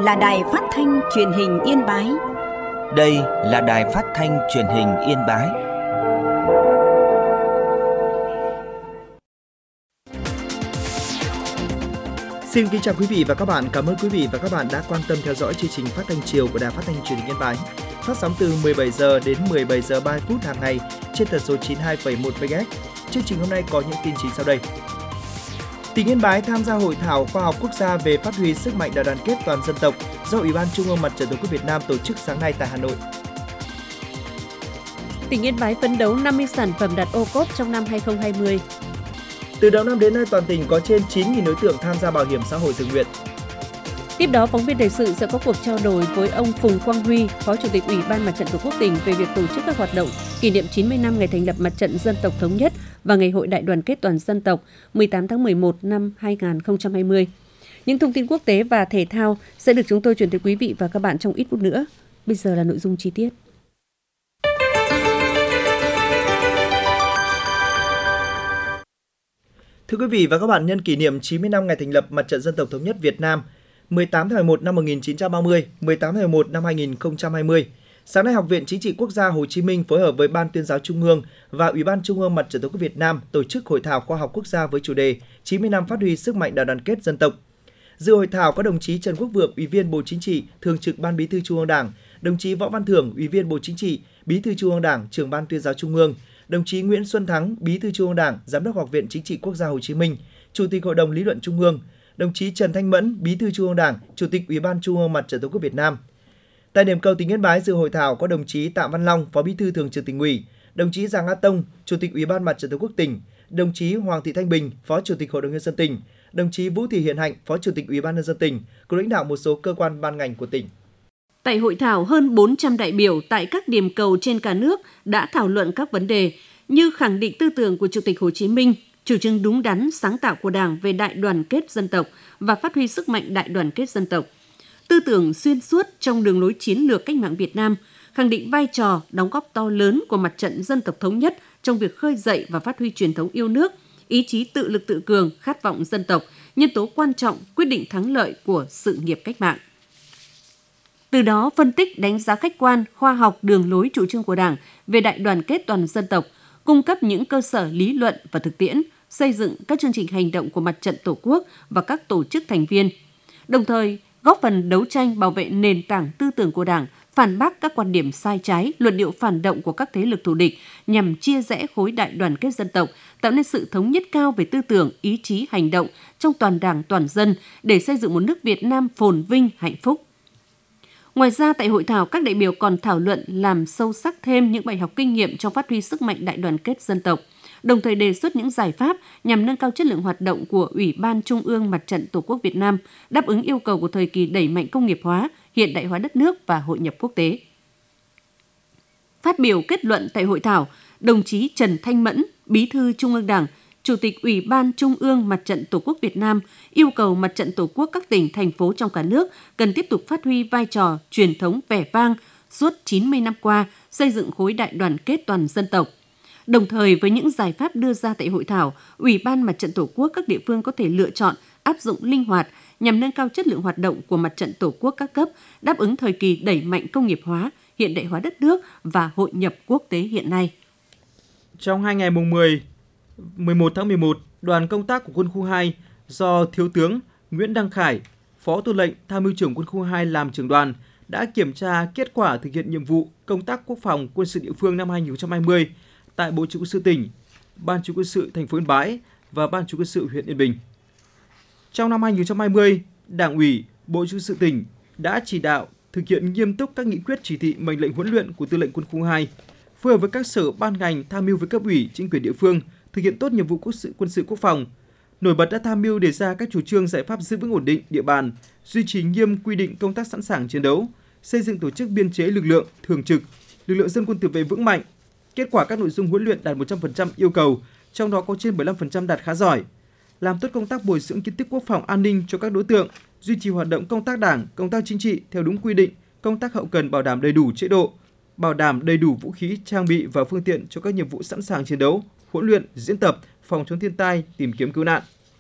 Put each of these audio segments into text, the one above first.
là Đài Phát thanh Truyền hình Yên Bái. Đây là Đài Phát thanh Truyền hình Yên Bái. Xin kính chào quý vị và các bạn. Cảm ơn quý vị và các bạn đã quan tâm theo dõi chương trình phát thanh chiều của Đài Phát thanh Truyền hình Yên Bái. Phát sóng từ 17 giờ đến 17 giờ 30 phút hàng ngày trên tần số 92,1 MHz. Chương trình hôm nay có những tin chính sau đây. Tỉnh Yên Bái tham gia hội thảo khoa học quốc gia về phát huy sức mạnh đại đoàn kết toàn dân tộc do Ủy ban Trung ương Mặt trận Tổ quốc Việt Nam tổ chức sáng nay tại Hà Nội. Tỉnh Yên Bái phấn đấu 50 sản phẩm đạt ô cốp trong năm 2020. Từ đầu năm đến nay, toàn tỉnh có trên 9.000 đối tượng tham gia bảo hiểm xã hội tự nguyện. Tiếp đó, phóng viên thời sự sẽ có cuộc trao đổi với ông Phùng Quang Huy, Phó Chủ tịch Ủy ban Mặt trận Tổ quốc tỉnh về việc tổ chức các hoạt động kỷ niệm 90 năm ngày thành lập Mặt trận Dân tộc Thống nhất và Ngày hội Đại đoàn kết toàn dân tộc 18 tháng 11 năm 2020. Những thông tin quốc tế và thể thao sẽ được chúng tôi chuyển tới quý vị và các bạn trong ít phút nữa. Bây giờ là nội dung chi tiết. Thưa quý vị và các bạn, nhân kỷ niệm 90 năm ngày thành lập Mặt trận Dân tộc Thống nhất Việt Nam 18 tháng 11 năm 1930, 18 tháng 11 năm 2020, sáng nay Học viện Chính trị Quốc gia Hồ Chí Minh phối hợp với Ban Tuyên giáo Trung ương và Ủy ban Trung ương Mặt trận Tổ quốc Việt Nam tổ chức hội thảo khoa học quốc gia với chủ đề 90 năm phát huy sức mạnh đại đoàn kết dân tộc. Dự hội thảo có đồng chí Trần Quốc Vượng, Ủy viên Bộ Chính trị, Thường trực Ban Bí thư Trung ương Đảng, đồng chí Võ Văn Thưởng, Ủy viên Bộ Chính trị, Bí thư Trung ương Đảng, Trưởng Ban Tuyên giáo Trung ương, đồng chí Nguyễn Xuân Thắng, Bí thư Trung ương Đảng, Giám đốc Học viện Chính trị Quốc gia Hồ Chí Minh, Chủ tịch Hội đồng Lý luận Trung ương, đồng chí Trần Thanh Mẫn, Bí thư Trung ương Đảng, Chủ tịch Ủy ban Trung ương Mặt trận Tổ quốc Việt Nam. Tại điểm cầu tỉnh Yên Bái, dự hội thảo có đồng chí Tạ Văn Long, Phó Bí thư Thường trực Tỉnh ủy, đồng chí Giàng A Tông, Chủ tịch Ủy ban Mặt trận Tổ quốc tỉnh, đồng chí Hoàng Thị Thanh Bình, Phó Chủ tịch Hội đồng nhân dân tỉnh, đồng chí Vũ Thị Hiền Hạnh, Phó Chủ tịch Ủy ban nhân dân tỉnh, cùng lãnh đạo một số cơ quan ban ngành của tỉnh. Tại hội thảo, hơn 400 đại biểu tại các điểm cầu trên cả nước đã thảo luận các vấn đề như khẳng định tư tưởng của Chủ tịch Hồ Chí Minh, chủ trương đúng đắn, sáng tạo của Đảng về đại đoàn kết dân tộc và phát huy sức mạnh đại đoàn kết dân tộc, tư tưởng xuyên suốt trong đường lối chiến lược cách mạng Việt Nam, khẳng định vai trò, đóng góp to lớn của Mặt trận Dân tộc Thống nhất trong việc khơi dậy và phát huy truyền thống yêu nước, ý chí tự lực tự cường, khát vọng dân tộc, nhân tố quan trọng quyết định thắng lợi của sự nghiệp cách mạng. Từ đó, phân tích, đánh giá khách quan, khoa học đường lối chủ trương của Đảng về đại đoàn kết toàn dân tộc, cung cấp những cơ sở lý luận và thực tiễn, xây dựng các chương trình hành động của Mặt trận Tổ quốc và các tổ chức thành viên, đồng thời góp phần đấu tranh bảo vệ nền tảng tư tưởng của Đảng, phản bác các quan điểm sai trái, luận điệu phản động của các thế lực thù địch nhằm chia rẽ khối đại đoàn kết dân tộc, tạo nên sự thống nhất cao về tư tưởng, ý chí, hành động trong toàn Đảng, toàn dân để xây dựng một nước Việt Nam phồn vinh, hạnh phúc. Ngoài ra, tại hội thảo, các đại biểu còn thảo luận làm sâu sắc thêm những bài học kinh nghiệm trong phát huy sức mạnh đại đoàn kết dân tộc, đồng thời đề xuất những giải pháp nhằm nâng cao chất lượng hoạt động của Ủy ban Trung ương Mặt trận Tổ quốc Việt Nam, đáp ứng yêu cầu của thời kỳ đẩy mạnh công nghiệp hóa, hiện đại hóa đất nước và hội nhập quốc tế. Phát biểu kết luận tại hội thảo, đồng chí Trần Thanh Mẫn, Bí thư Trung ương Đảng, Chủ tịch Ủy ban Trung ương Mặt trận Tổ quốc Việt Nam yêu cầu Mặt trận Tổ quốc các tỉnh, thành phố trong cả nước cần tiếp tục phát huy vai trò truyền thống vẻ vang suốt 90 năm qua xây dựng khối đại đoàn kết toàn dân tộc. Đồng thời với những giải pháp đưa ra tại hội thảo, Ủy ban Mặt trận Tổ quốc các địa phương có thể lựa chọn áp dụng linh hoạt nhằm nâng cao chất lượng hoạt động của Mặt trận Tổ quốc các cấp, đáp ứng thời kỳ đẩy mạnh công nghiệp hóa, hiện đại hóa đất nước và hội nhập quốc tế hiện nay. Trong 2 ngày mùng 11 tháng 11, đoàn công tác của Quân khu 2 do Thiếu tướng Nguyễn Đăng Khải, Phó Tư lệnh Tham mưu trưởng Quân khu 2 làm trưởng đoàn đã kiểm tra kết quả thực hiện nhiệm vụ công tác quốc phòng quân sự địa phương năm 2020 tại Bộ Chỉ huy quân sự tỉnh, Ban Chỉ huy quân sự thành phố Yên Bái và Ban Chỉ huy quân sự huyện Yên Bình. Trong năm 2020, Đảng ủy, Bộ Chỉ huy quân sự tỉnh đã chỉ đạo thực hiện nghiêm túc các nghị quyết, chỉ thị, mệnh lệnh huấn luyện của Tư lệnh Quân khu 2, phối hợp với các sở ban ngành tham mưu với cấp ủy, chính quyền địa phương thực hiện tốt nhiệm vụ quân sự quốc phòng. Nổi bật đã tham mưu đề ra các chủ trương giải pháp giữ vững ổn định địa bàn, duy trì nghiêm quy định công tác sẵn sàng chiến đấu, xây dựng tổ chức biên chế lực lượng thường trực, lực lượng dân quân tự vệ vững mạnh. Kết quả các nội dung huấn luyện đạt 100% yêu cầu, trong đó có trên 75% đạt khá giỏi. Làm tốt công tác bồi dưỡng kiến thức quốc phòng an ninh cho các đối tượng, duy trì hoạt động công tác đảng, công tác chính trị theo đúng quy định, công tác hậu cần bảo đảm đầy đủ chế độ, bảo đảm đầy đủ vũ khí, trang bị và phương tiện cho các nhiệm vụ sẵn sàng chiến đấu, huấn luyện, diễn tập, phòng chống thiên tai, tìm kiếm cứu nạn.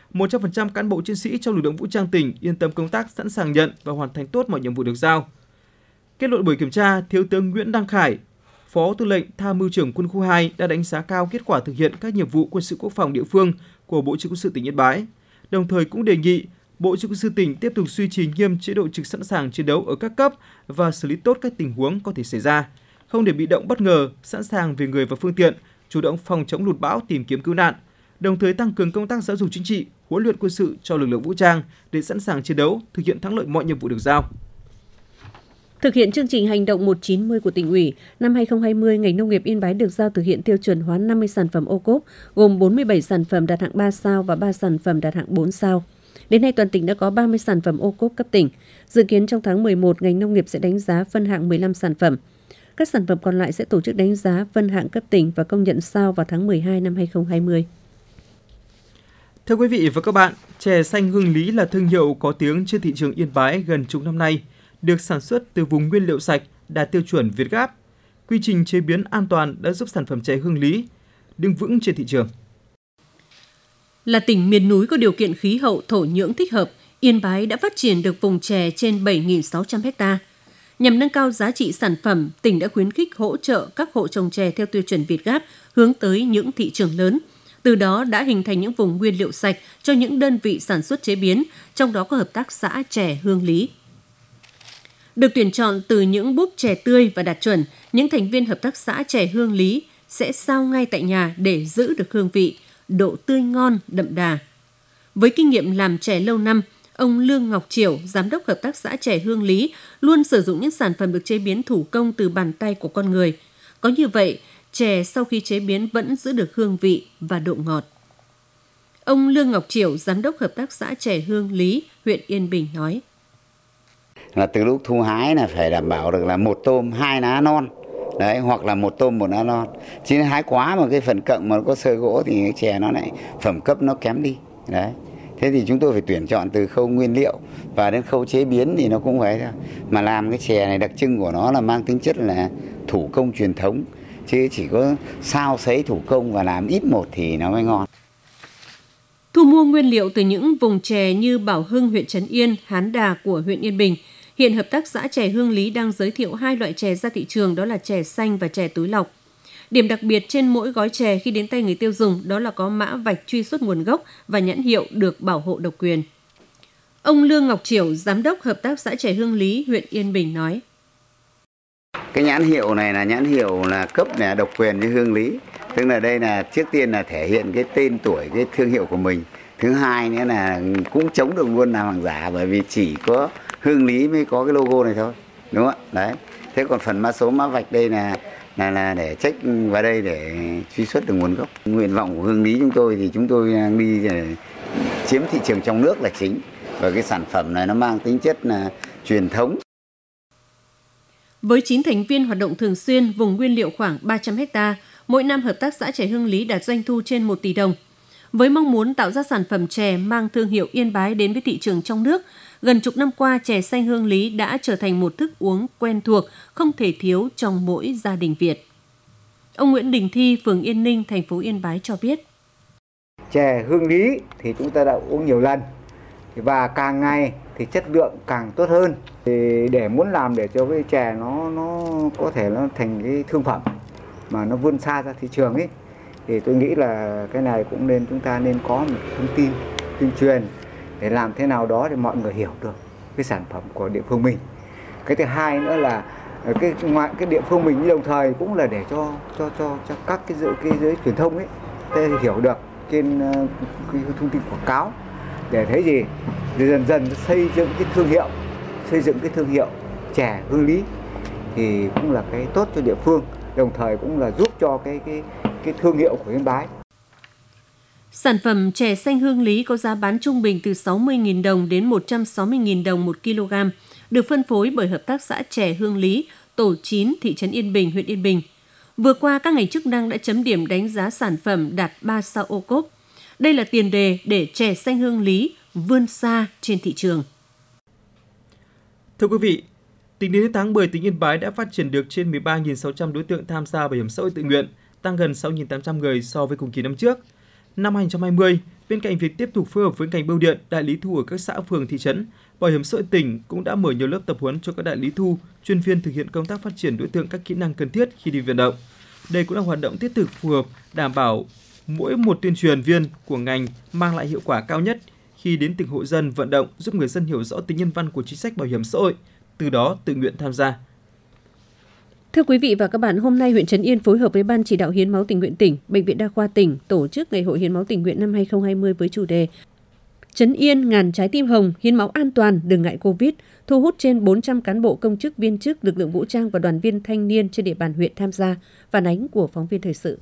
100% cán bộ chiến sĩ trong lực lượng vũ trang tỉnh yên tâm công tác, sẵn sàng nhận và hoàn thành tốt mọi nhiệm vụ được giao. Kết luận buổi kiểm tra, Thiếu tướng Nguyễn Đăng Khải, Phó Tư lệnh Tham mưu trưởng Quân khu 2 đã đánh giá cao kết quả thực hiện các nhiệm vụ quân sự quốc phòng địa phương của Bộ Chỉ huy quân sự tỉnh Yên Bái. Đồng thời cũng đề nghị Bộ Chỉ huy quân sự tỉnh tiếp tục duy trì nghiêm chế độ trực sẵn sàng chiến đấu ở các cấp và xử lý tốt các tình huống có thể xảy ra, không để bị động bất ngờ, sẵn sàng về người và phương tiện, chủ động phòng chống lụt bão, tìm kiếm cứu nạn. Đồng thời tăng cường công tác giáo dục chính trị, huấn luyện quân sự cho lực lượng vũ trang để sẵn sàng chiến đấu, thực hiện thắng lợi mọi nhiệm vụ được giao. Thực hiện chương trình hành động 190 của tỉnh ủy, năm 2020, ngành nông nghiệp Yên Bái được giao thực hiện tiêu chuẩn hóa 50 sản phẩm ô cốp, gồm 47 sản phẩm đạt hạng 3 sao và 3 sản phẩm đạt hạng 4 sao. Đến nay, toàn tỉnh đã có 30 sản phẩm ô cốp cấp tỉnh. Dự kiến trong tháng 11, ngành nông nghiệp sẽ đánh giá phân hạng 15 sản phẩm. Các sản phẩm còn lại sẽ tổ chức đánh giá phân hạng cấp tỉnh và công nhận sao vào tháng 12 năm 2020. Thưa quý vị và các bạn, chè xanh Hương Lý là thương hiệu có tiếng trên thị trường Yên Bái gần chục năm nay, được sản xuất từ vùng nguyên liệu sạch, đạt tiêu chuẩn Việt Gáp. Quy trình chế biến an toàn đã giúp sản phẩm chè Hương Lý đứng vững trên thị trường. Là tỉnh miền núi có điều kiện khí hậu thổ nhưỡng thích hợp, Yên Bái đã phát triển được vùng chè trên 7.600 ha. Nhằm nâng cao giá trị sản phẩm, tỉnh đã khuyến khích hỗ trợ các hộ trồng chè theo tiêu chuẩn Việt Gáp hướng tới những thị trường lớn. Từ đó đã hình thành những vùng nguyên liệu sạch cho những đơn vị sản xuất chế biến, trong đó có hợp tác xã chè Hương Lý. Được tuyển chọn từ những búp chè tươi và đạt chuẩn, những thành viên hợp tác xã chè Hương Lý sẽ sao ngay tại nhà để giữ được hương vị, độ tươi ngon, đậm đà. Với kinh nghiệm làm chè lâu năm, ông Lương Ngọc Triểu, giám đốc hợp tác xã chè Hương Lý, luôn sử dụng những sản phẩm được chế biến thủ công từ bàn tay của con người. Có như vậy, chè sau khi chế biến vẫn giữ được hương vị và độ ngọt. Ông Lương Ngọc Triểu, giám đốc hợp tác xã chè Hương Lý, huyện Yên Bình nói: Là từ lúc thu hái là phải đảm bảo được là 1 tôm 2 lá non, đấy, hoặc là 1 tôm 1 lá non. Chứ hái quá mà cái phần cận mà có sơ gỗ thì cái chè nó lại phẩm cấp nó kém đi, đấy. Thế thì chúng tôi phải tuyển chọn từ khâu nguyên liệu và đến khâu chế biến thì nó cũng phải thôi. Mà làm cái chè này đặc trưng của nó là mang tính chất là thủ công truyền thống, chứ chỉ có xào sấy thủ công và làm ít một thì nó mới ngon. Thu mua nguyên liệu từ những vùng chè như Bảo Hưng, huyện Trấn Yên, Hán Đà của huyện Yên Bình. Hiện hợp tác xã chè Hương Lý đang giới thiệu 2 loại chè ra thị trường, đó là chè xanh và chè túi lọc. Điểm đặc biệt trên mỗi gói chè khi đến tay người tiêu dùng đó là có mã vạch truy xuất nguồn gốc và nhãn hiệu được bảo hộ độc quyền. Ông Lương Ngọc Triểu, giám đốc hợp tác xã chè Hương Lý, huyện Yên Bình nói: Cái nhãn hiệu này là nhãn hiệu là cấp là độc quyền cho Hương Lý. Tức là đây là trước tiên là thể hiện cái tên tuổi, cái thương hiệu của mình. Thứ hai nữa là cũng chống được luôn làm hàng giả, bởi vì chỉ có Hương Lý mới có cái logo này thôi, đúng không ạ? Đấy. Thế còn phần mã số mã vạch đây là để check vào đây để truy xuất được nguồn gốc. Nguyện vọng của Hương Lý chúng tôi thì chúng tôi đang đi để chiếm thị trường trong nước là chính, và cái sản phẩm này nó mang tính chất là truyền thống. Với 9 thành viên hoạt động thường xuyên, vùng nguyên liệu khoảng 300 ha, mỗi năm hợp tác xã chè Hương Lý đạt doanh thu trên 1 tỷ đồng. Với mong muốn tạo ra sản phẩm chè mang thương hiệu Yên Bái đến với thị trường trong nước, gần chục năm qua, chè xanh Hương Lý đã trở thành một thức uống quen thuộc, không thể thiếu trong mỗi gia đình Việt. Ông Nguyễn Đình Thi, phường Yên Ninh, thành phố Yên Bái cho biết: Chè Hương Lý thì chúng ta đã uống nhiều lần và càng ngày thì chất lượng càng tốt hơn. Thì để muốn làm để cho cái chè nó có thể nó thành cái thương phẩm mà nó vươn xa ra thị trường ấy, thì tôi nghĩ là cái này cũng nên chúng ta nên có một thông tin tuyên truyền để làm thế nào đó để mọi người hiểu được cái sản phẩm của địa phương mình. Cái thứ hai nữa là ngoài cái địa phương mình đồng thời cũng là để cho các cái giới truyền thông ấy hiểu được trên cái thông tin quảng cáo, để thấy gì để dần dần xây dựng cái thương hiệu chè Hương Lý thì cũng là cái tốt cho địa phương, đồng thời cũng là giúp cho cái thương hiệu của Yên Bái. Sản phẩm chè xanh Hương Lý có giá bán trung bình từ 60.000 đồng đến 160.000 đồng 1 kg, được phân phối bởi hợp tác xã chè Hương Lý, tổ 9, thị trấn Yên Bình, huyện Yên Bình. Vừa qua, các ngành chức năng đã chấm điểm đánh giá sản phẩm đạt 3 sao ô cốp. Đây là tiền đề để chè xanh Hương Lý vươn xa trên thị trường. Thưa quý vị, tính đến tháng 10, tỉnh Yên Bái đã phát triển được trên 13.600 đối tượng tham gia bảo hiểm xã hội tự nguyện, tăng gần 6.800 người so với cùng kỳ năm trước. Năm 2020, Bên cạnh việc tiếp tục phối hợp với ngành bưu điện, đại lý thu ở các xã phường thị trấn, Bảo hiểm xã hội tỉnh cũng đã mở nhiều lớp tập huấn cho các đại lý thu, chuyên viên thực hiện công tác phát triển đối tượng các kỹ năng cần thiết khi đi vận động. Đây cũng là hoạt động thiết thực phù hợp, đảm bảo mỗi một tuyên truyền viên của ngành mang lại hiệu quả cao nhất khi đến từng hộ dân vận động, giúp người dân hiểu rõ tính nhân văn của chính sách bảo hiểm xã hội, từ đó tự nguyện tham gia. Thưa quý vị và các bạn, hôm nay huyện Trấn Yên phối hợp với Ban Chỉ đạo Hiến máu tình nguyện tỉnh, Bệnh viện Đa khoa tỉnh tổ chức Ngày hội Hiến máu tình nguyện năm 2020 với chủ đề Trấn Yên ngàn trái tim hồng, hiến máu an toàn, đừng ngại Covid, thu hút trên 400 cán bộ công chức viên chức, lực lượng vũ trang và đoàn viên thanh niên trên địa bàn huyện tham gia. Phản ánh của phóng viên thời sự.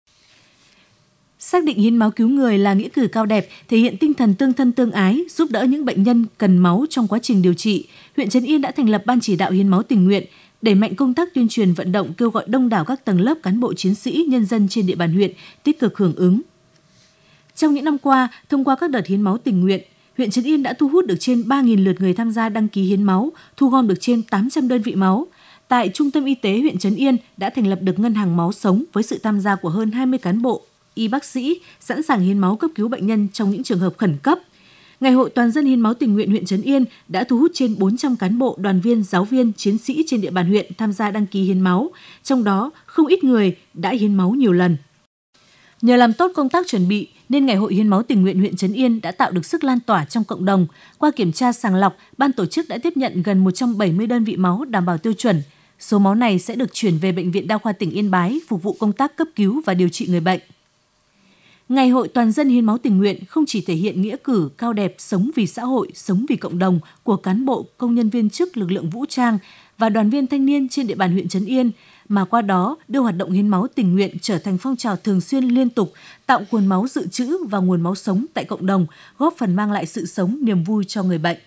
Xác định hiến máu cứu người là nghĩa cử cao đẹp, thể hiện tinh thần tương thân tương ái, giúp đỡ những bệnh nhân cần máu trong quá trình điều trị. Huyện Trấn Yên đã thành lập Ban Chỉ đạo Hiến máu tình nguyện, đẩy mạnh công tác tuyên truyền vận động, kêu gọi đông đảo các tầng lớp cán bộ chiến sĩ, nhân dân trên địa bàn huyện tích cực hưởng ứng. Trong những năm qua, thông qua các đợt hiến máu tình nguyện, huyện Trấn Yên đã thu hút được trên 3.000 lượt người tham gia đăng ký hiến máu, thu gom được trên 800 đơn vị máu. Tại Trung tâm Y tế huyện Trấn Yên đã thành lập được ngân hàng máu sống với sự tham gia của hơn 20 cán bộ, y bác sĩ sẵn sàng hiến máu cấp cứu bệnh nhân trong những trường hợp khẩn cấp. Ngày hội toàn dân hiến máu tình nguyện huyện Trấn Yên đã thu hút trên 400 cán bộ, đoàn viên, giáo viên, chiến sĩ trên địa bàn huyện tham gia đăng ký hiến máu, trong đó không ít người đã hiến máu nhiều lần. Nhờ làm tốt công tác chuẩn bị nên Ngày hội hiến máu tình nguyện huyện Trấn Yên đã tạo được sức lan tỏa trong cộng đồng. Qua kiểm tra sàng lọc, ban tổ chức đã tiếp nhận gần 170 đơn vị máu đảm bảo tiêu chuẩn. Số máu này sẽ được chuyển về Bệnh viện Đa khoa tỉnh Yên Bái phục vụ công tác cấp cứu và điều trị người bệnh. Ngày hội toàn dân hiến máu tình nguyện không chỉ thể hiện nghĩa cử cao đẹp sống vì xã hội, sống vì cộng đồng của cán bộ, công nhân viên chức, lực lượng vũ trang và đoàn viên thanh niên trên địa bàn huyện Trấn Yên, mà qua đó đưa hoạt động hiến máu tình nguyện trở thành phong trào thường xuyên liên tục, tạo nguồn máu dự trữ và nguồn máu sống tại cộng đồng, góp phần mang lại sự sống, niềm vui cho người bệnh.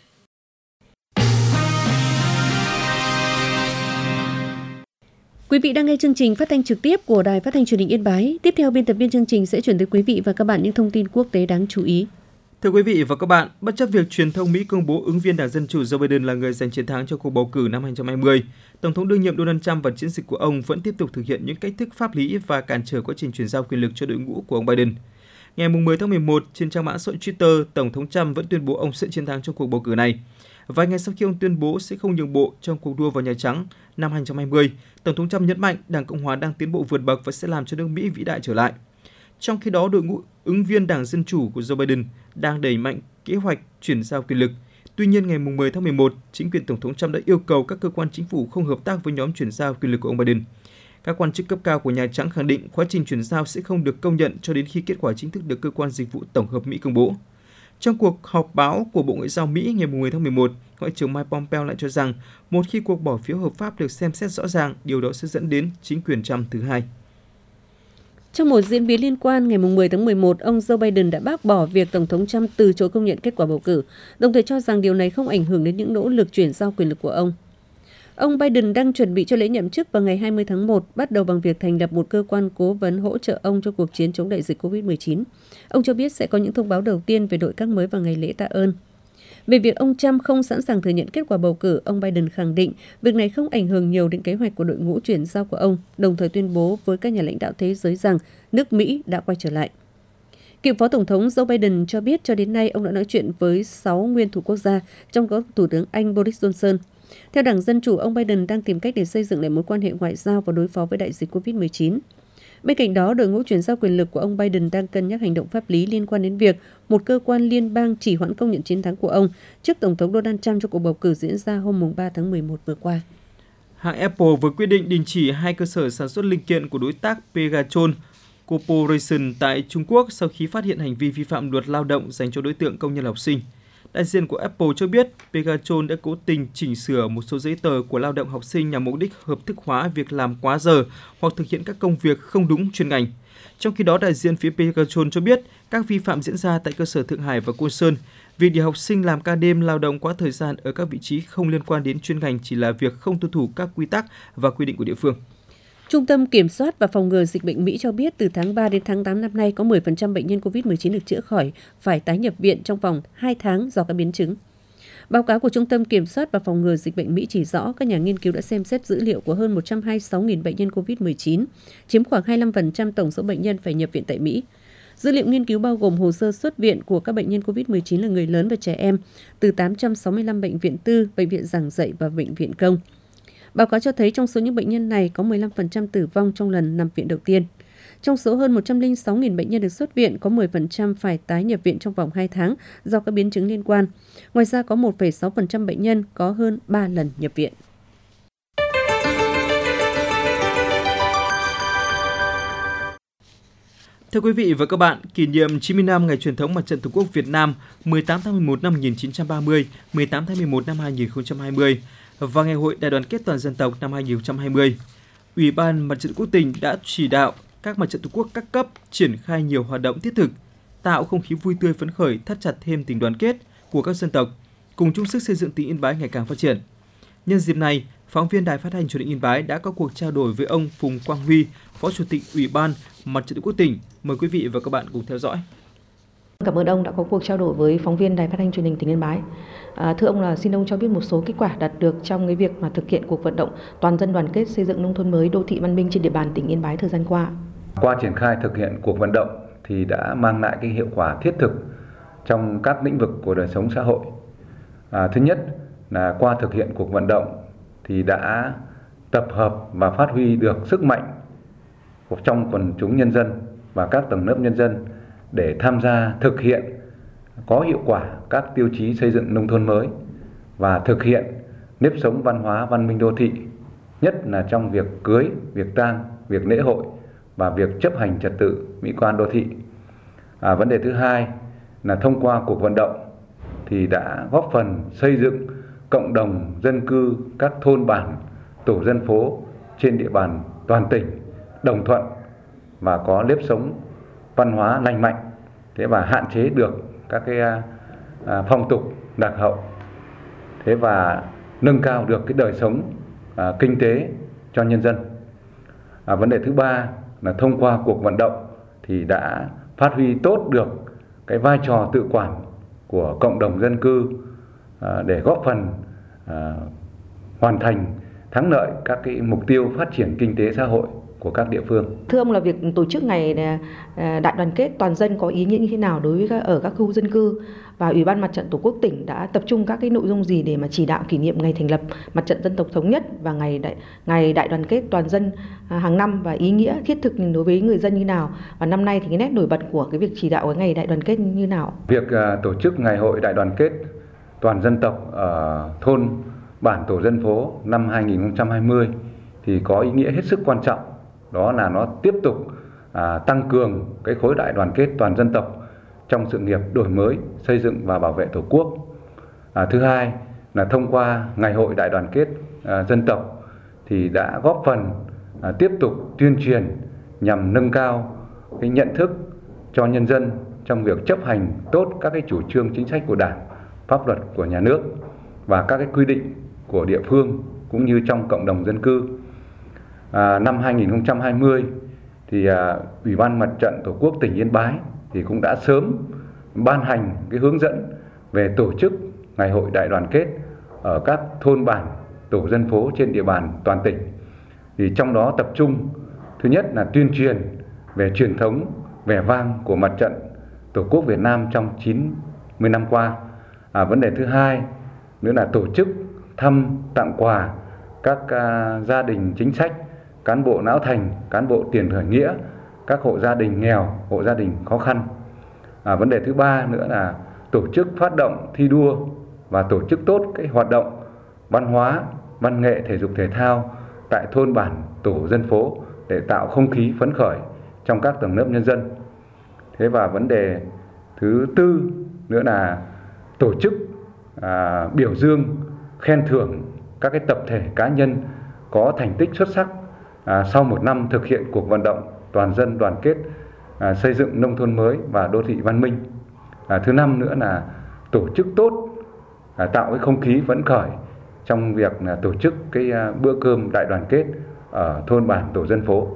Quý vị đang nghe chương trình phát thanh trực tiếp của Đài Phát thanh Truyền hình Yên Bái. Tiếp theo, biên tập viên chương trình sẽ chuyển tới quý vị và các bạn những thông tin quốc tế đáng chú ý. Thưa quý vị và các bạn, bất chấp việc truyền thông Mỹ công bố ứng viên Đảng Dân Chủ Joe Biden là người giành chiến thắng trong cuộc bầu cử năm 2020, Tổng thống đương nhiệm Donald Trump và chiến dịch của ông vẫn tiếp tục thực hiện những cách thức pháp lý và cản trở quá trình chuyển giao quyền lực cho đội ngũ của ông Biden. Ngày 10 tháng 11, trên trang mạng xã hội Twitter, Tổng thống Trump vẫn tuyên bố ông sẽ chiến thắng trong cuộc bầu cử này. Vài ngày sau khi ông tuyên bố sẽ không nhượng bộ trong cuộc đua vào Nhà Trắng năm 2020, Tổng thống Trump nhấn mạnh Đảng Cộng hòa đang tiến bộ vượt bậc và sẽ làm cho nước Mỹ vĩ đại trở lại. Trong khi đó, đội ngũ ứng viên Đảng Dân Chủ của Joe Biden đang đẩy mạnh kế hoạch chuyển giao quyền lực. Tuy nhiên, ngày 10 tháng 11, chính quyền Tổng thống Trump đã yêu cầu các cơ quan chính phủ không hợp tác với nhóm chuyển giao quyền lực của ông Biden. Các quan chức cấp cao của Nhà Trắng khẳng định quá trình chuyển giao sẽ không được công nhận cho đến khi kết quả chính thức được Cơ quan Dịch vụ Tổng hợp Mỹ công bố. Trong cuộc họp báo của Bộ Ngoại giao Mỹ ngày 10 tháng 11, Ngoại trưởng Mike Pompeo lại cho rằng một khi cuộc bỏ phiếu hợp pháp được xem xét rõ ràng, điều đó sẽ dẫn đến chính quyền Trump thứ hai. Trong một diễn biến liên quan, ngày 10 tháng 11, ông Joe Biden đã bác bỏ việc Tổng thống Trump từ chối công nhận kết quả bầu cử, đồng thời cho rằng điều này không ảnh hưởng đến những nỗ lực chuyển giao quyền lực của ông. Ông Biden đang chuẩn bị cho lễ nhậm chức vào ngày 20 tháng 1, bắt đầu bằng việc thành lập một cơ quan cố vấn hỗ trợ ông trong cuộc chiến chống đại dịch COVID-19. Ông cho biết sẽ có những thông báo đầu tiên về nội các mới vào ngày lễ tạ ơn. Về việc ông Trump không sẵn sàng thừa nhận kết quả bầu cử, ông Biden khẳng định việc này không ảnh hưởng nhiều đến kế hoạch của đội ngũ chuyển giao của ông, đồng thời tuyên bố với các nhà lãnh đạo thế giới rằng nước Mỹ đã quay trở lại. Cựu Phó Tổng thống Joe Biden cho biết cho đến nay ông đã nói chuyện với 6 nguyên thủ quốc gia, trong đó Thủ tướng Anh Boris Johnson. Theo Đảng Dân Chủ, ông Biden đang tìm cách để xây dựng lại mối quan hệ ngoại giao và đối phó với đại dịch COVID-19. Bên cạnh đó, đội ngũ chuyển giao quyền lực của ông Biden đang cân nhắc hành động pháp lý liên quan đến việc một cơ quan liên bang trì hoãn công nhận chiến thắng của ông trước Tổng thống Donald Trump trong cuộc bầu cử diễn ra hôm 3 tháng 11 vừa qua. Hãng Apple vừa quyết định đình chỉ 2 cơ sở sản xuất linh kiện của đối tác Pegatron Corporation tại Trung Quốc sau khi phát hiện hành vi vi phạm luật lao động dành cho đối tượng công nhân học sinh. Đại diện của Apple cho biết Pegatron đã cố tình chỉnh sửa một số giấy tờ của lao động học sinh nhằm mục đích hợp thức hóa việc làm quá giờ hoặc thực hiện các công việc không đúng chuyên ngành. Trong khi đó, đại diện phía Pegatron cho biết các vi phạm diễn ra tại cơ sở Thượng Hải và Côn Sơn. Việc để học sinh làm ca đêm, lao động quá thời gian ở các vị trí không liên quan đến chuyên ngành chỉ là việc không tuân thủ các quy tắc và quy định của địa phương. Trung tâm Kiểm soát và Phòng ngừa Dịch bệnh Mỹ cho biết từ tháng 3 đến tháng 8 năm nay có 10% bệnh nhân COVID-19 được chữa khỏi phải tái nhập viện trong vòng 2 tháng do các biến chứng. Báo cáo của Trung tâm Kiểm soát và Phòng ngừa Dịch bệnh Mỹ chỉ rõ các nhà nghiên cứu đã xem xét dữ liệu của hơn 126.000 bệnh nhân COVID-19, chiếm khoảng 25% tổng số bệnh nhân phải nhập viện tại Mỹ. Dữ liệu nghiên cứu bao gồm hồ sơ xuất viện của các bệnh nhân COVID-19 là người lớn và trẻ em từ 865 bệnh viện tư, bệnh viện giảng dạy và bệnh viện công. Báo cáo cho thấy trong số những bệnh nhân này có 15% tử vong trong lần nằm viện đầu tiên. Trong số hơn 106.000 bệnh nhân được xuất viện, có 10% phải tái nhập viện trong vòng 2 tháng do các biến chứng liên quan. Ngoài ra, có 1,6% bệnh nhân có hơn 3 lần nhập viện. Thưa quý vị và các bạn, kỷ niệm 90 năm Ngày truyền thống Mặt trận Tổ quốc Việt Nam 18 tháng 11 năm 1930, 18 tháng 11 năm 2020 và Ngày hội Đại đoàn kết toàn dân tộc năm 2020, Ủy ban Mặt trận Tổ quốc tỉnh đã chỉ đạo các mặt trận Tổ quốc các cấp triển khai nhiều hoạt động thiết thực, tạo không khí vui tươi phấn khởi, thắt chặt thêm tình đoàn kết của các dân tộc, cùng chung sức xây dựng tỉnh Yên Bái ngày càng phát triển. Nhân dịp này, phóng viên Đài Phát thanh Truyền hình Yên Bái đã có cuộc trao đổi với ông Phùng Quang Huy, Phó Chủ tịch Ủy ban Mặt trận Tổ quốc tỉnh. Mời quý vị và các bạn cùng theo dõi. Cảm ơn ông đã có cuộc trao đổi với phóng viên Đài Phát thanh Truyền hình tỉnh Yên Bái. Thưa ông, xin ông cho biết một số kết quả đạt được trong cái việc mà thực hiện cuộc vận động toàn dân đoàn kết xây dựng nông thôn mới, đô thị văn minh trên địa bàn tỉnh Yên Bái thời gian qua. Qua triển khai thực hiện cuộc vận động thì đã mang lại cái hiệu quả thiết thực trong các lĩnh vực của đời sống xã hội. Thứ nhất là qua thực hiện cuộc vận động thì đã tập hợp và phát huy được sức mạnh trong quần chúng nhân dân và các tầng lớp nhân dân để tham gia thực hiện có hiệu quả các tiêu chí xây dựng nông thôn mới và thực hiện nếp sống văn hóa văn minh đô thị, nhất là trong việc cưới, việc tang, việc lễ hội và việc chấp hành trật tự mỹ quan đô thị. Vấn đề thứ hai là thông qua cuộc vận động thì đã góp phần xây dựng cộng đồng dân cư các thôn bản, tổ dân phố trên địa bàn toàn tỉnh đồng thuận và có nếp sống văn hóa lành mạnh, và hạn chế được các cái phong tục lạc hậu, và nâng cao được cái đời sống kinh tế cho nhân dân. Vấn đề thứ ba là thông qua cuộc vận động thì đã phát huy tốt được cái vai trò tự quản của cộng đồng dân cư để góp phần hoàn thành thắng lợi các cái mục tiêu phát triển kinh tế xã hội của các địa phương. Thưa ông, là việc tổ chức ngày đại đoàn kết toàn dân có ý nghĩa như thế nào đối với ở các khu dân cư, và Ủy ban Mặt trận Tổ quốc tỉnh đã tập trung các cái nội dung gì để mà chỉ đạo kỷ niệm ngày thành lập Mặt trận Dân tộc Thống nhất và ngày đại đoàn kết toàn dân hàng năm, và ý nghĩa thiết thực đối với người dân như nào, và năm nay thì cái nét nổi bật của cái việc chỉ đạo cái ngày đại đoàn kết như nào? Việc tổ chức ngày hội đại đoàn kết toàn dân tộc ở thôn bản tổ dân phố năm 2020 thì có ý nghĩa hết sức quan trọng. Đó là nó tiếp tục tăng cường cái khối đại đoàn kết toàn dân tộc trong sự nghiệp đổi mới, xây dựng và bảo vệ Tổ quốc. Thứ hai là thông qua ngày hội đại đoàn kết dân tộc thì đã góp phần tiếp tục tuyên truyền nhằm nâng cao cái nhận thức cho nhân dân trong việc chấp hành tốt các cái chủ trương chính sách của Đảng, pháp luật của nhà nước và các cái quy định của địa phương cũng như trong cộng đồng dân cư. Năm 2020 thì Ủy ban Mặt trận Tổ quốc tỉnh Yên Bái thì cũng đã sớm ban hành cái hướng dẫn về tổ chức ngày hội đại đoàn kết ở các thôn bản, tổ dân phố trên địa bàn toàn tỉnh. Thì trong đó tập trung thứ nhất là tuyên truyền về truyền thống vẻ vang của Mặt trận Tổ quốc Việt Nam trong 90 năm qua. Vấn đề thứ hai nữa là tổ chức thăm tặng quà các gia đình chính sách, cán bộ não thành, cán bộ tiền khởi nghĩa, các hộ gia đình nghèo, hộ gia đình khó khăn. Vấn đề thứ ba nữa là tổ chức phát động thi đua và tổ chức tốt cái hoạt động văn hóa, văn nghệ, thể dục thể thao tại thôn bản, tổ dân phố để tạo không khí phấn khởi trong các tầng lớp nhân dân. Và vấn đề thứ tư nữa là tổ chức biểu dương, khen thưởng các cái tập thể cá nhân có thành tích xuất sắc sau một năm thực hiện cuộc vận động toàn dân đoàn kết xây dựng nông thôn mới và đô thị văn minh. Thứ năm nữa là tổ chức tốt, tạo cái không khí phấn khởi trong việc tổ chức cái bữa cơm đại đoàn kết ở thôn bản tổ dân phố.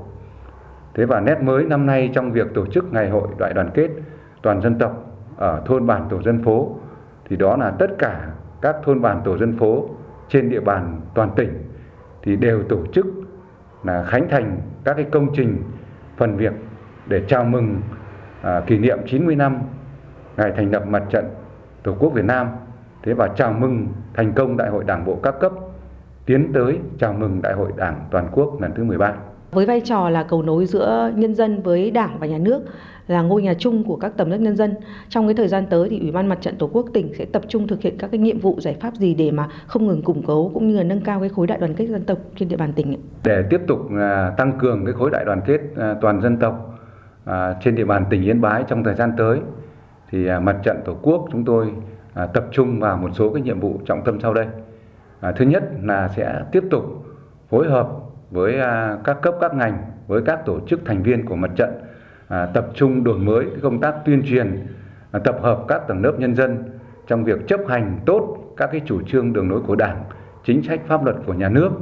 Và nét mới năm nay trong việc tổ chức ngày hội đại đoàn kết toàn dân tộc ở thôn bản tổ dân phố thì đó là tất cả các thôn bản tổ dân phố trên địa bàn toàn tỉnh thì đều tổ chức là khánh thành các cái công trình phần việc để chào mừng kỷ niệm 90 năm ngày thành lập Mặt trận Tổ quốc Việt Nam, thế và chào mừng thành công Đại hội Đảng bộ các cấp, tiến tới chào mừng Đại hội Đảng toàn quốc lần thứ 13. Với vai trò là cầu nối giữa nhân dân với Đảng và Nhà nước, là ngôi nhà chung của các tầng lớp nhân dân, trong cái thời gian tới thì Ủy ban Mặt trận Tổ quốc tỉnh sẽ tập trung thực hiện các cái nhiệm vụ giải pháp gì để mà không ngừng củng cố cũng như là nâng cao cái khối đại đoàn kết dân tộc trên địa bàn tỉnh. Để tiếp tục tăng cường cái khối đại đoàn kết toàn dân tộc trên địa bàn tỉnh Yên Bái trong thời gian tới, thì Mặt trận Tổ quốc chúng tôi tập trung vào một số cái nhiệm vụ trọng tâm sau đây. Thứ nhất là sẽ tiếp tục phối hợp với các cấp các ngành, với các tổ chức thành viên của mặt trận, tập trung đổi mới công tác tuyên truyền, tập hợp các tầng lớp nhân dân trong việc chấp hành tốt các cái chủ trương đường lối của Đảng, chính sách pháp luật của nhà nước.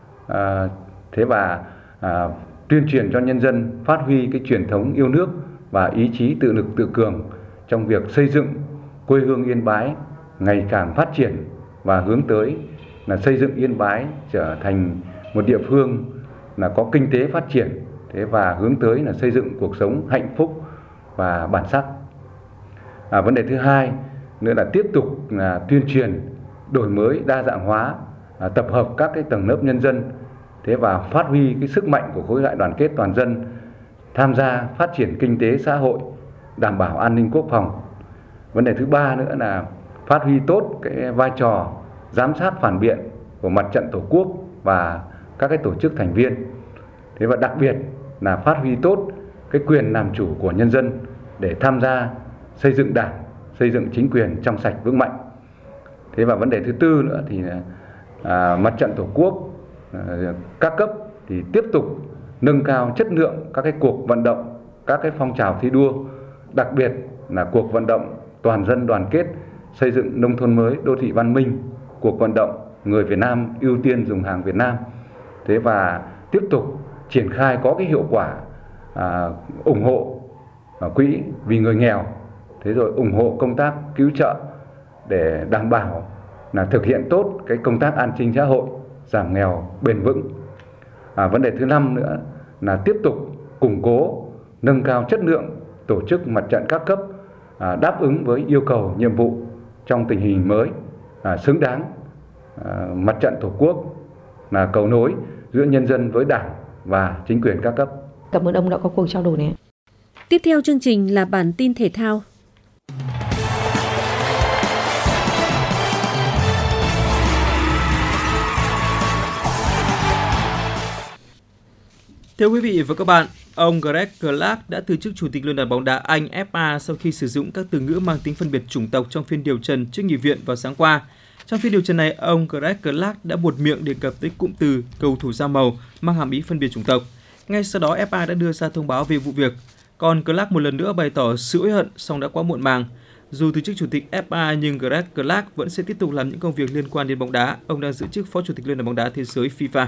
Thế và tuyên truyền cho nhân dân phát huy cái truyền thống yêu nước và ý chí tự lực tự cường trong việc xây dựng quê hương Yên Bái ngày càng phát triển và hướng tới là xây dựng Yên Bái trở thành một địa phương là có kinh tế phát triển, thế và hướng tới là xây dựng cuộc sống hạnh phúc và bản sắc. Vấn đề thứ hai nữa là tiếp tục là tuyên truyền, đổi mới, đa dạng hóa, tập hợp các cái tầng lớp nhân dân, thế và phát huy cái sức mạnh của khối đại đoàn kết toàn dân, tham gia phát triển kinh tế xã hội, đảm bảo an ninh quốc phòng. Vấn đề thứ ba nữa là phát huy tốt cái vai trò giám sát phản biện của Mặt trận Tổ quốc và các cái tổ chức thành viên. Thế và đặc biệt là phát huy tốt cái quyền làm chủ của nhân dân để tham gia xây dựng Đảng, xây dựng chính quyền trong sạch vững mạnh. Thế và vấn đề thứ tư nữa thì Mặt trận Tổ quốc các cấp thì tiếp tục nâng cao chất lượng các cái cuộc vận động, các cái phong trào thi đua, đặc biệt là cuộc vận động toàn dân đoàn kết xây dựng nông thôn mới, đô thị văn minh, cuộc vận động người Việt Nam ưu tiên dùng hàng Việt Nam. Thế và tiếp tục triển khai có cái hiệu quả ủng hộ quỹ vì người nghèo, thế rồi ủng hộ công tác cứu trợ để đảm bảo là thực hiện tốt cái công tác an sinh xã hội, giảm nghèo bền vững. Vấn đề thứ năm nữa là tiếp tục củng cố, nâng cao chất lượng tổ chức mặt trận các cấp đáp ứng với yêu cầu nhiệm vụ trong tình hình mới, xứng đáng. Mặt trận Tổ quốc là cầu nối giữa nhân dân với Đảng và chính quyền các cấp. Cảm ơn ông đã có cuộc trao đổi này. Tiếp theo chương trình là bản tin thể thao. Thưa quý vị và các bạn, ông Greg Clark đã từ chức Chủ tịch Liên đoàn bóng đá Anh FA sau khi sử dụng các từ ngữ mang tính phân biệt chủng tộc trong phiên điều trần trước nghị viện vào sáng qua. Trong phiên điều trần này, ông Greg Clark đã buột miệng đề cập tới cụm từ cầu thủ da màu mang hàm ý phân biệt chủng tộc. Ngay sau đó, FA đã đưa ra thông báo về vụ việc. Còn Clark một lần nữa bày tỏ sự hối hận, song đã quá muộn màng. Dù từ chức Chủ tịch FA nhưng Greg Clark vẫn sẽ tiếp tục làm những công việc liên quan đến bóng đá. Ông đang giữ chức Phó Chủ tịch Liên đoàn bóng đá thế giới FIFA.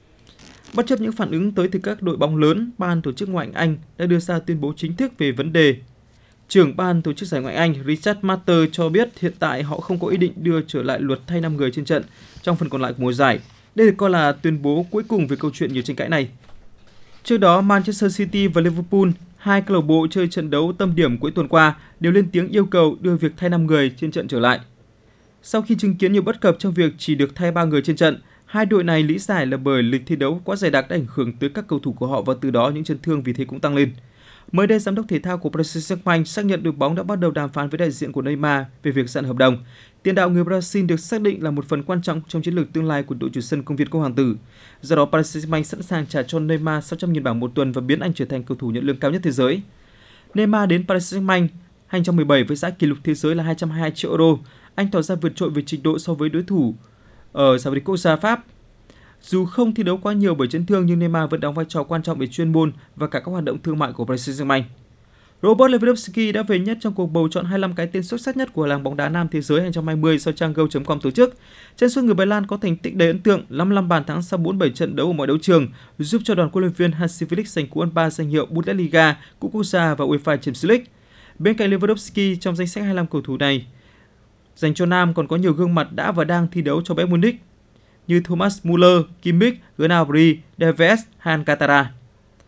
Bất chấp những phản ứng tới từ các đội bóng lớn, Ban tổ chức Ngoại hạng Anh đã đưa ra tuyên bố chính thức về vấn đề. Trưởng ban tổ chức giải Ngoại hạng Anh Richard Matter cho biết hiện tại họ không có ý định đưa trở lại luật thay 5 người trên trận trong phần còn lại của mùa giải. Đây được coi là tuyên bố cuối cùng về câu chuyện nhiều tranh cãi này. Trước đó, Manchester City và Liverpool, hai câu lạc bộ chơi trận đấu tâm điểm cuối tuần qua, đều lên tiếng yêu cầu đưa việc thay 5 người trên trận trở lại. Sau khi chứng kiến nhiều bất cập trong việc chỉ được thay 3 người trên trận, hai đội này lý giải là bởi lịch thi đấu quá dày đặc đã ảnh hưởng tới các cầu thủ của họ và từ đó những chấn thương vì thế cũng tăng lên. Mới đây, giám đốc thể thao của Paris Saint-Germain xác nhận đội bóng đã bắt đầu đàm phán với đại diện của Neymar về việc giãn hợp đồng. Tiền đạo người Brazil được xác định là một phần quan trọng trong chiến lược tương lai của đội chủ sân công viên Công Hoàng Tử. Do đó, Paris Saint-Germain sẵn sàng trả cho Neymar 600.000 bảng một tuần và biến anh trở thành cầu thủ nhận lương cao nhất thế giới. Neymar đến Paris Saint-Germain 2017 với giá kỷ lục thế giới là 222 triệu euro. Anh tỏ ra vượt trội về trình độ so với đối thủ ở giải vô địch quốc gia Pháp. Dù không thi đấu quá nhiều bởi chấn thương nhưng Neymar vẫn đóng vai trò quan trọng về chuyên môn và cả các hoạt động thương mại của Paris Saint-Germain. Robert Lewandowski đã về nhất trong cuộc bầu chọn 25 cái tên xuất sắc nhất của làng bóng đá nam thế giới 2020 do trang Go.com tổ chức. Chân sút người Ba Lan có thành tích đầy ấn tượng, 55 bàn thắng sau 47 trận đấu ở mọi đấu trường, giúp cho đoàn huấn luyện viên Hansi Flick giành cú ăn 3 danh hiệu Bundesliga, Cúp Quốc gia và UEFA Champions League. Bên cạnh Lewandowski trong danh sách 25 cầu thủ này, dành cho nam còn có nhiều gương mặt đã và đang thi đấu cho Bayern Munich như Thomas Müller, Kimmich, Gnabry, Davies hay Alcantara.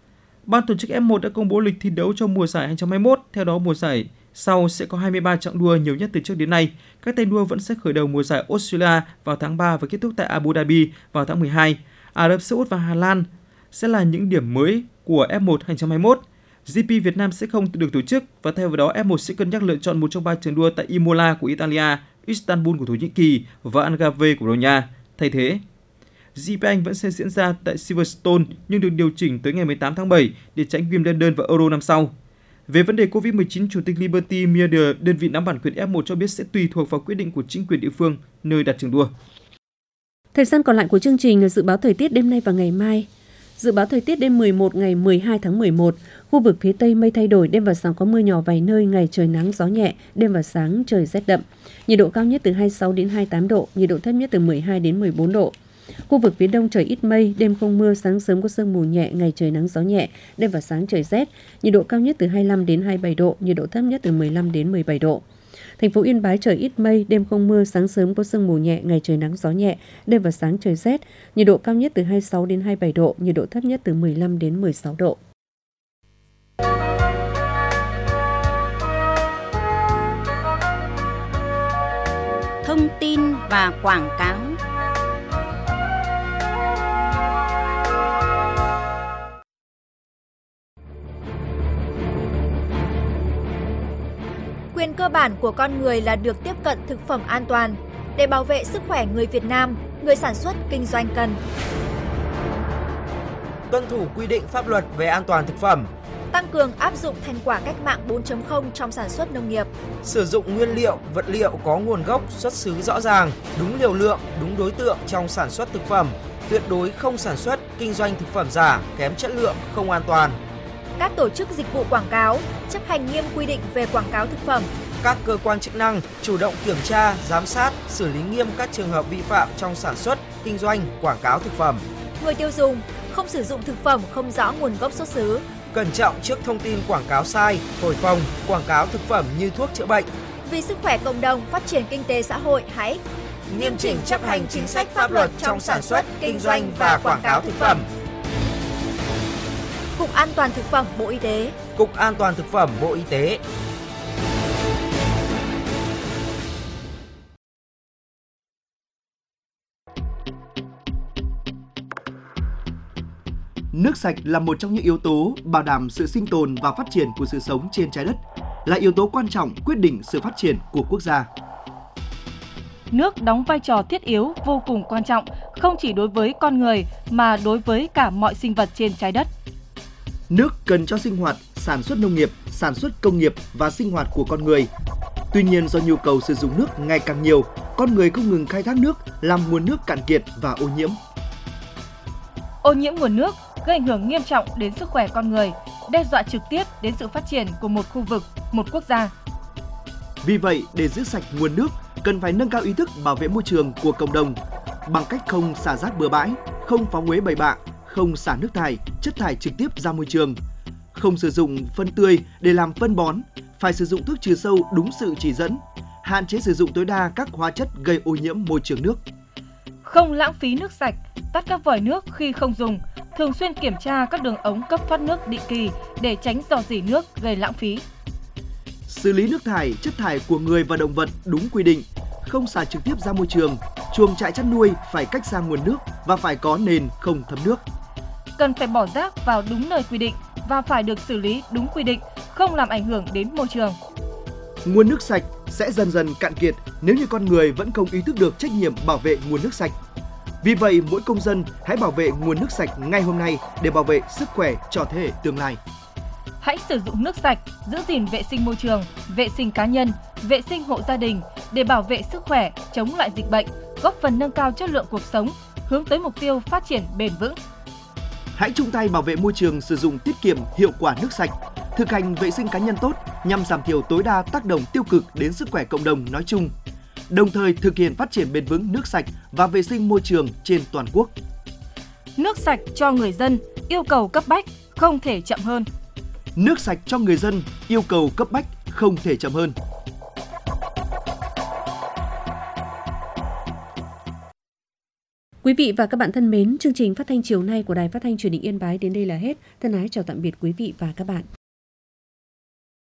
Ban tổ chức F1 đã công bố lịch thi đấu cho mùa giải 2021. Theo đó, mùa giải sau sẽ có 23 chặng đua, nhiều nhất từ trước đến nay. Các tay đua vẫn sẽ khởi đầu mùa giải Australia vào tháng 3 và kết thúc tại Abu Dhabi vào tháng 12. Ả Rập Xê Út và Hà Lan sẽ là những điểm mới của F1 2021. GP Việt Nam sẽ không được tổ chức và thay vào đó F1 sẽ cân nhắc lựa chọn một trong 3 trường đua tại Imola của Italia, Istanbul của Thổ Nhĩ Kỳ và Algarve của Bồ Đào Nha. Thay thế, GP Anh vẫn sẽ diễn ra tại Silverstone nhưng được điều chỉnh tới ngày 18 tháng 7 để tránh Wimbledon và Euro năm sau. Về vấn đề Covid-19, Chủ tịch Liberty Media, đơn vị nắm bản quyền F1 cho biết sẽ tùy thuộc vào quyết định của chính quyền địa phương nơi đặt trường đua. Thời gian còn lại của chương trình là dự báo thời tiết đêm nay và ngày mai. Dự báo thời tiết đêm 11 ngày 12 tháng 11, khu vực phía Tây mây thay đổi, đêm và sáng có mưa nhỏ vài nơi, ngày trời nắng gió nhẹ, đêm và sáng trời rét đậm. Nhiệt độ cao nhất từ 26 đến 28 độ, nhiệt độ thấp nhất từ 12 đến 14 độ. Khu vực phía Đông trời ít mây, đêm không mưa, sáng sớm có sương mù nhẹ, ngày trời nắng gió nhẹ, đêm và sáng trời rét, nhiệt độ cao nhất từ 25 đến 27 độ, nhiệt độ thấp nhất từ 15 đến 17 độ. Thành phố Yên Bái trời ít mây, đêm không mưa, sáng sớm có sương mù nhẹ, ngày trời nắng gió nhẹ, đêm và sáng trời rét, nhiệt độ cao nhất từ 26 đến 27 độ, nhiệt độ thấp nhất từ 15 đến 16 độ. Thông tin và quảng cáo. Quyền cơ bản của con người là được tiếp cận thực phẩm an toàn. Để bảo vệ sức khỏe người Việt Nam, người sản xuất kinh doanh cần tuân thủ quy định pháp luật về an toàn thực phẩm, tăng cường áp dụng thành quả cách mạng 4.0 trong sản xuất nông nghiệp, sử dụng nguyên liệu, vật liệu có nguồn gốc, xuất xứ rõ ràng, đúng liều lượng, đúng đối tượng trong sản xuất thực phẩm, tuyệt đối không sản xuất, kinh doanh thực phẩm giả, kém chất lượng, không an toàn. Các tổ chức dịch vụ quảng cáo chấp hành nghiêm quy định về quảng cáo thực phẩm. Các cơ quan chức năng chủ động kiểm tra, giám sát, xử lý nghiêm các trường hợp vi phạm trong sản xuất, kinh doanh, quảng cáo thực phẩm. Người tiêu dùng không sử dụng thực phẩm không rõ nguồn gốc xuất xứ. Cẩn trọng trước thông tin quảng cáo sai, thổi phồng, quảng cáo thực phẩm như thuốc chữa bệnh. Vì sức khỏe cộng đồng, phát triển kinh tế xã hội, hãy nghiêm chỉnh chấp hành chính sách pháp luật trong sản xuất, kinh doanh và quảng cáo thực phẩm. Cục An toàn thực phẩm Bộ Y tế. Cục An toàn thực phẩm Bộ Y tế. Nước sạch là một trong những yếu tố bảo đảm sự sinh tồn và phát triển của sự sống trên trái đất, là yếu tố quan trọng quyết định sự phát triển của quốc gia. Nước đóng vai trò thiết yếu vô cùng quan trọng, không chỉ đối với con người mà đối với cả mọi sinh vật trên trái đất. Nước cần cho sinh hoạt, sản xuất nông nghiệp, sản xuất công nghiệp và sinh hoạt của con người. Tuy nhiên, do nhu cầu sử dụng nước ngày càng nhiều, con người không ngừng khai thác nước, làm nguồn nước cạn kiệt và ô nhiễm. Ô nhiễm nguồn nước gây ảnh hưởng nghiêm trọng đến sức khỏe con người, đe dọa trực tiếp đến sự phát triển của một khu vực, một quốc gia. Vì vậy, để giữ sạch nguồn nước, cần phải nâng cao ý thức bảo vệ môi trường của cộng đồng bằng cách không xả rác bừa bãi, không phóng uế bậy bạ, không xả nước thải, chất thải trực tiếp ra môi trường, không sử dụng phân tươi để làm phân bón, phải sử dụng thuốc trừ sâu đúng sự chỉ dẫn, hạn chế sử dụng tối đa các hóa chất gây ô nhiễm môi trường nước. Không lãng phí nước sạch, tắt các vòi nước khi không dùng, thường xuyên kiểm tra các đường ống cấp thoát nước định kỳ để tránh rò rỉ nước gây lãng phí. Xử lý nước thải, chất thải của người và động vật đúng quy định, không xả trực tiếp ra môi trường, chuồng trại chăn nuôi phải cách xa nguồn nước và phải có nền không thấm nước. Cần phải bỏ rác vào đúng nơi quy định và phải được xử lý đúng quy định, không làm ảnh hưởng đến môi trường. Nguồn nước sạch sẽ dần dần cạn kiệt nếu như con người vẫn không ý thức được trách nhiệm bảo vệ nguồn nước sạch. Vì vậy, mỗi công dân hãy bảo vệ nguồn nước sạch ngay hôm nay để bảo vệ sức khỏe cho thế hệ tương lai. Hãy sử dụng nước sạch, giữ gìn vệ sinh môi trường, vệ sinh cá nhân, vệ sinh hộ gia đình để bảo vệ sức khỏe, chống lại dịch bệnh, góp phần nâng cao chất lượng cuộc sống, hướng tới mục tiêu phát triển bền vững. Hãy chung tay bảo vệ môi trường, sử dụng tiết kiệm hiệu quả nước sạch, thực hành vệ sinh cá nhân tốt nhằm giảm thiểu tối đa tác động tiêu cực đến sức khỏe cộng đồng nói chung, đồng thời thực hiện phát triển bền vững nước sạch và vệ sinh môi trường trên toàn quốc. Nước sạch cho người dân, yêu cầu cấp bách, không thể chậm hơn. Nước sạch cho người dân, yêu cầu cấp bách, không thể chậm hơn. Quý vị và các bạn thân mến, chương trình phát thanh chiều nay của Đài Phát thanh Truyền hình Yên Bái đến đây là hết. Thân ái chào tạm biệt quý vị và các bạn.